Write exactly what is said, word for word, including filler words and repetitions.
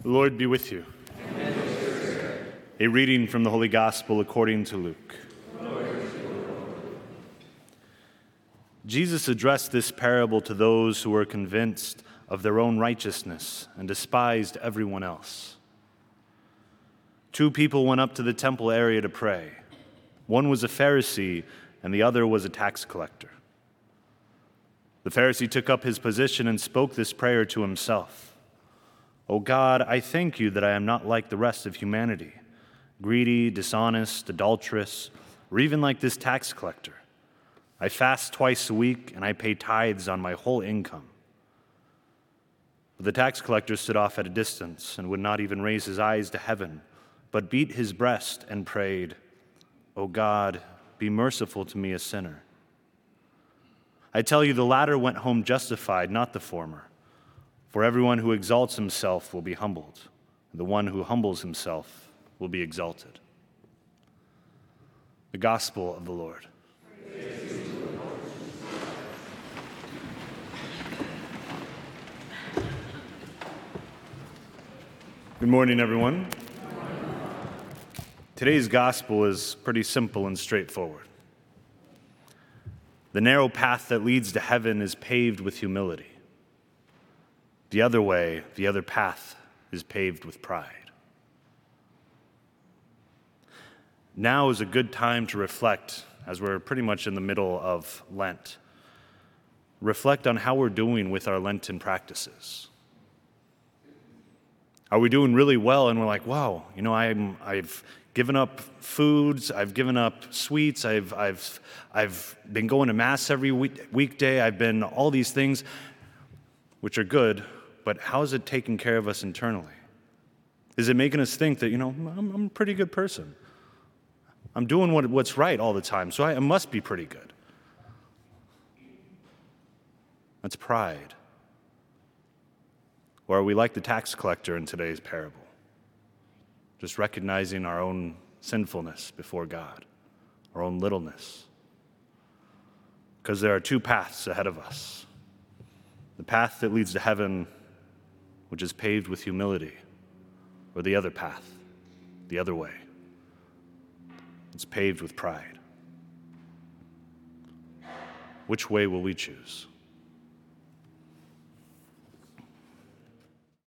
The Lord be with you. A reading from the Holy Gospel according to Luke. Jesus addressed this parable to those who were convinced of their own righteousness and despised everyone else. Two people went up to the temple area to pray. One was a Pharisee and the other was a tax collector. The Pharisee took up his position and spoke this prayer to himself. "O God, I thank you that I am not like the rest of humanity, greedy, dishonest, adulterous, or even like this tax collector. I fast twice a week and I pay tithes on my whole income." But the tax collector stood off at a distance and would not even raise his eyes to heaven, but beat his breast and prayed, "O God, be merciful to me, a sinner." I tell you, the latter went home justified, not the former. For everyone who exalts himself will be humbled, and the one who humbles himself will be exalted. The Gospel of the Lord. Good morning, everyone. Today's gospel is pretty simple and straightforward. The narrow path that leads to heaven is paved with humility. The other way, the other path, is paved with pride. Now is a good time to reflect, as we're pretty much in the middle of Lent. Reflect on how we're doing with our Lenten practices. Are we doing really well and we're like, wow, you know, I'm, I've given up foods, I've given up sweets, I've, I've, I've been going to Mass every week, weekday, I've been all these things, which are good, but how is it taking care of us internally? Is it making us think that, you know, I'm, I'm a pretty good person? I'm doing what, what's right all the time, so I, I must be pretty good. That's pride. Or are we like the tax collector in today's parable? Just recognizing our own sinfulness before God, our own littleness. Because there are two paths ahead of us. The path that leads to heaven, which is paved with humility, or the other path, the other way. It's paved with pride. Which way will we choose?